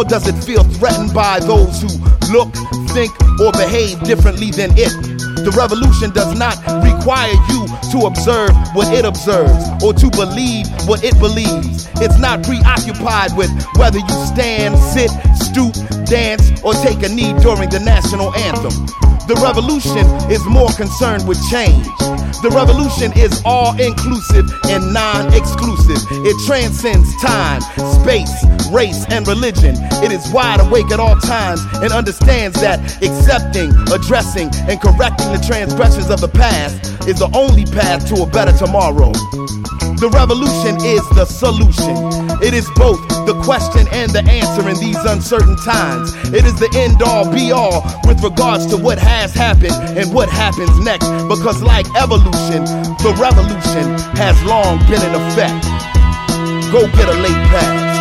Or does it feel threatened by those who look, think, or behave differently than it? The revolution does not require you to observe what it observes or to believe what it believes. It's not preoccupied with whether you stand, sit, stoop, dance, or take a knee during the national anthem. The revolution is more concerned with change. The revolution is all-inclusive and non-exclusive. It transcends time, space, race, and religion. It is wide awake at all times and understands that accepting, addressing, and correcting the transgressions of the past is the only path to a better tomorrow. The revolution is the solution. It is both the question and the answer in these uncertain times. It is the end-all, be-all with regards to what has happened and what happens next. Because like evolution, the revolution has long been in effect. Go get a late pass.